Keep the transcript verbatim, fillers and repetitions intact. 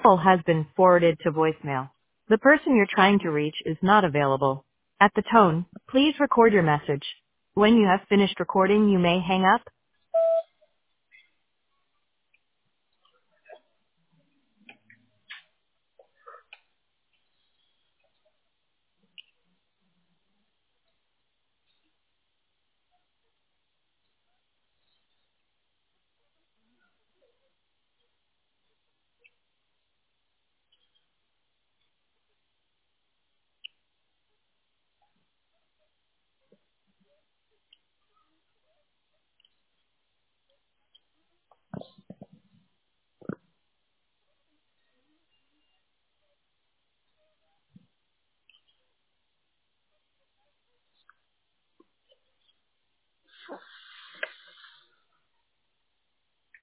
call has been forwarded to voicemail. The person you're trying to reach is not available. At the tone, please record your message. When you have finished recording, you may hang up.